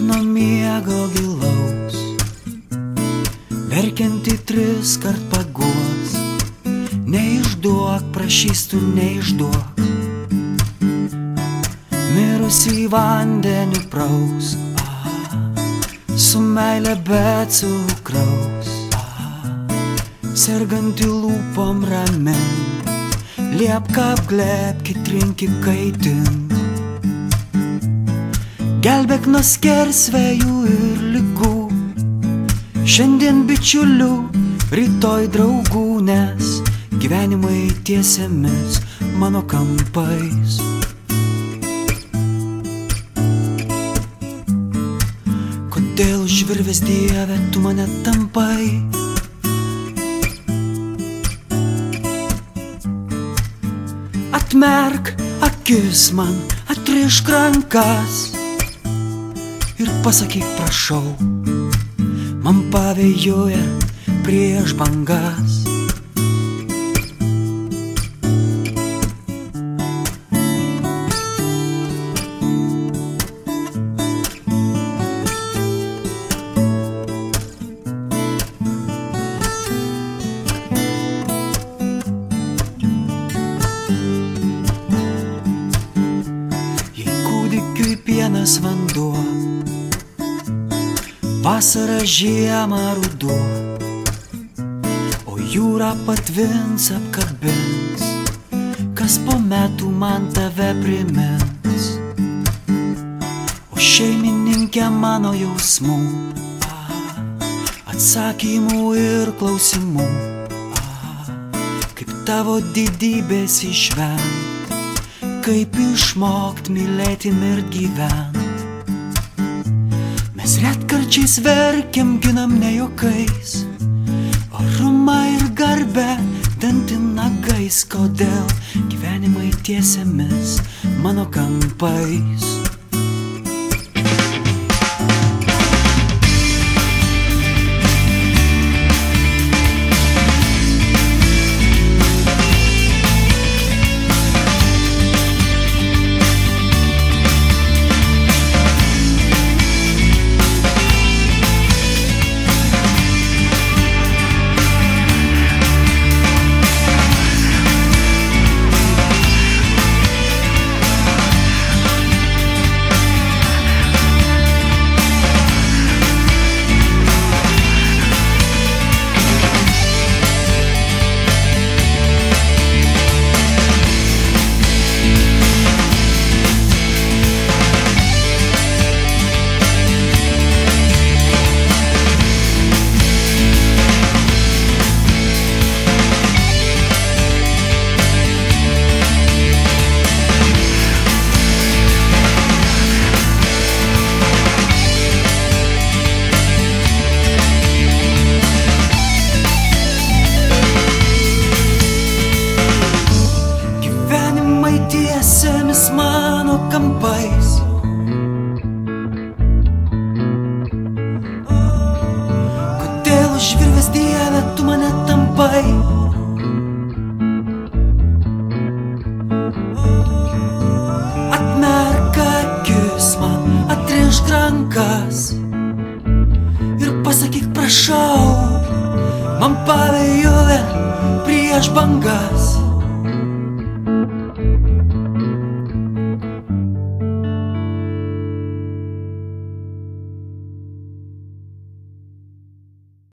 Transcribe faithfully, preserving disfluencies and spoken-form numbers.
nuo miego gilaus, verkianti tris kart paguos. Neišduok, prašystų neišduok, mirusį vandeniu praus, su meile bet cukraus, sergantį lūpom ramin, liepka apglėbki, trinki, kaitink. Gelbėk nuo skersvėjų ir ligų, šiandien bičiulių, rytoj draugų, nes gyvenimai tiesiamis mano kampais. Kodėl žvirvės Dieve tu mane tampai? Atmerk akis man, atrišk rankas ir pasakyk prašau, man pavėjuoja prieš bangas. Jei kūdikiui pienas vanduo, vasara žiemą ruduo, o jūra patvins, apkabins, kas po metų man tave primins. O šeimininkė mano jausmų, atsakymų ir klausimų, kaip tavo didybės išvengt, kaip išmokt mylėti ir gyvent. Mes retkarčiais verkiam, ginam ne juokais, orumą ir garbę dantin nagais. Kodėl gyvenimai tiesiamis mano kampais? Tiesiamis mano kampais, kodėl žvirvės Dieve tu mane tampai? Atmerk akis man, atrišk rankas ir pasakyk prašau, man pavėjuoja prieš bangas.